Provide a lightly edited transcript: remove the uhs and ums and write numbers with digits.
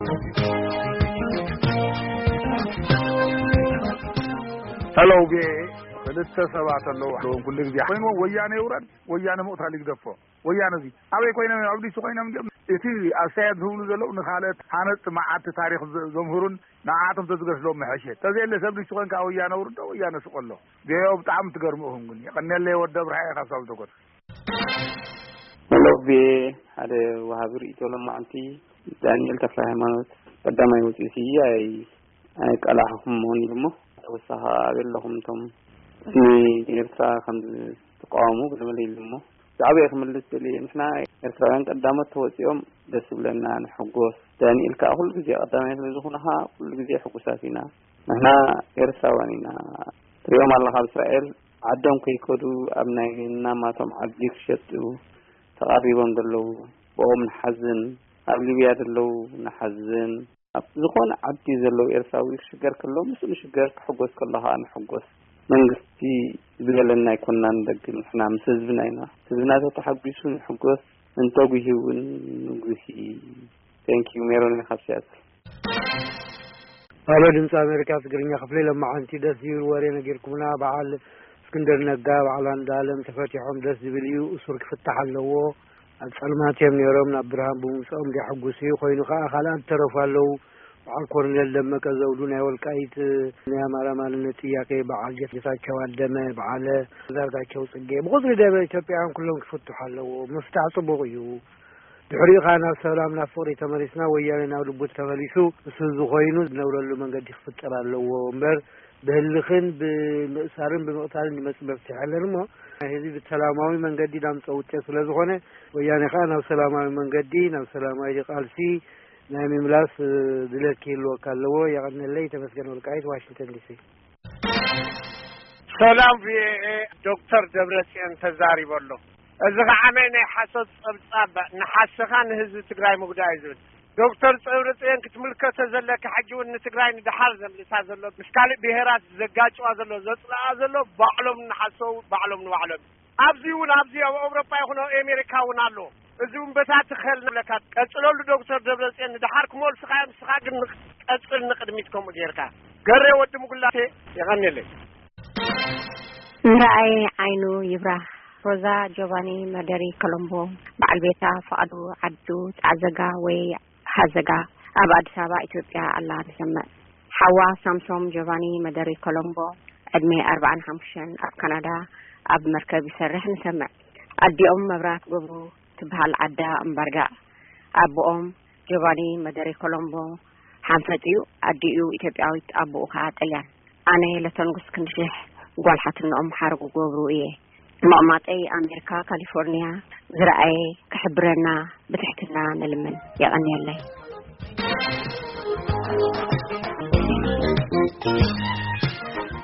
هلو بي لسه سبعة الله كل ጊዜ ወይኑ ወያኔ ይውረድ ወያኔ ሞታ ሊግደፎ ወያኔ እዚ አበይ ኮይና አብዲ ሱቆይና እቲ አሳያድ ሁሉ ዘለው ንኻለት ሓነጽ ማዓት ታሪኽ ዘምሁሩን ናዓቶም ተዝገስሎም መሐሸት ተዘለ ሰብዲ ሱቆን ካ ወያኔ ውርዶ ወያኔ ስቆሎ ቢው በጣም ትገርሙሁም ግን የቀነለ ወደብ ራይ ካሳብ ተቆጥ هلو بي هذا وهابر يتولم عنتي دانيال تفلا ሃይማኖት ቀዳማይ ወጪሲ አይ ቀላሁም ሆኒ ደሞ ወሰሃ ለሁም ተም ኤርትራ ከም ተቃውሞ ብለመለይልሞ ዛዕበይ ክምልስ ለይ እንትና ኤርትራውያን ቀዳሞት ተወጽኦም ደስ ብለና ንሕጎስ ዳንኤል ካ ሁሉ ጊዜ ቀዳማይ ስለዝኾነሃ ሁሉ ጊዜ ሕጉሳቲና ንሕና ኤርትራውያንና ትሪኦም አላህ እስራኤል ዓዶም ከይከዱ አብናይና ማቶም ዓዲ ክሸጡ ተቃሪቦም ደለው ቦም ንሐዝን ኣብ ሊብያ ደለው ንሐዝን ዝኾነ ዓዲ ዘለው ኤርትራዊ ሽገር ከሎም ምስሉ ሽገር ክሕጎስ ከለሃ ንሕጎስ መንግስቲ ዝገለና ይኮናን ደግን ንሕና ምስ ህዝብናይና ህዝብና ተሓቢሱ ንሕጎስ እንተጉሂውን ንጉሂ ቴንክ ዩ ሜሮን ኻፍሲያት አሎ ድምጽ አሜሪካ ትግርኛ ክፍሌ ለማዓንቲ ደስ ይብል ወሬ ነገርኩምና በዓል እስክንድር ነጋ በዓል አንድ ዓለም ተፈቲሖም ደስ ዝብልዩ እሱር ክፍታሕ ኣለዎ አልጸልማትም ነሮም ናብርሃን በሙጾም ሊሐጉሲ ኮይኑ ካላን ተረፋለው በዓል ኮርኔል ደመቀ ዘውዱ ናይ ወልቃይት የአማራ ማንነት ጥያቄ በዓል ጌታቸው አደመ በዓል ዛርጋቸው ጽጌ በቁጥር ደበ ኢትዮጵያን ኩሎም ክፍትሑ ኣለዎ መፍታሕ ጽቡቅ እዩ ድሕሪኻና ሰላምና ፍቅሪ ተመሪስና ወያኔና ልቡት ተመሊሱ እሱ ዝኾይኑ ነውረሉ መንገዲ ክፍጠር ኣለዎ እምበር በህልኽን በመሳርን በመቅታልን ይመጽበፍት ያለንሞ ህዝብ በሰላማዊ መንገዲ ዳምጸው ውጤት ስለሆነ ወያኔ ኻና ሰላማዊ መንገዲ ነው ሰላማዊ ቃልሲ ናይ ምምላስ ድለኪሎ ካለው ያቀነለይ ተመስገን ወልቃይት ዋሽንግተን ዲሲ ሰላም ዶክተር ደብረጽዮን ተዛሪበሎ እዚ ከዓመነ ሓሰት ጸብጻብ ንሓስኻን ህዝብ ትግራይ መጉዳይ ዝብል ዶክተር ደብረጽዮን ክትምልከተ ዘለካ ሕጂውን ንትግራይ ንድሓር ዘምልሳ ዘሎ ምስካል ብሄራት ዘጋጭዋ ዘሎ ዘጽላ ዘሎ ባዕሎም ንሓሰው ባዕሎም ንባዕሎም ኣብዚውን ኣብዚ ኣብ አውሮፓ ይኹን አሜሪካ ውን ኣሎ እዚውን በታት ኸልና ለካ ቀጽለሉ ዶክተር ደብረጽዮን ንድሓር ክሞልስኻ ምስኻ ግን ቀጽል ንቅድሚትኩም ጌርካ ገሬ ወድ ሙግላቴ ይኸነለይ رأي عينو يبرا روزا جواني مدري كولومبو بعلبيتا فقدو عدو تعزقا وي حزقا أبعد سابا إثيوبيا الله نسمع حوا سامسوم جواني مدري كولومبو أدمي 45 أب كندا أب مركب يسرح نسمع أدي مبرات قبو تبهال عدا مبرقا أبو جواني مدري كولومبو حنفتيو أديو إثيوبياويت أبو خاطيان أنا لتنقص كنشح قال حتى إنهم حرقوا قبروا إيه معماتي أمريكا كاليفورنيا زرعي كحبرنا بتحتنا نلمن يا أني الله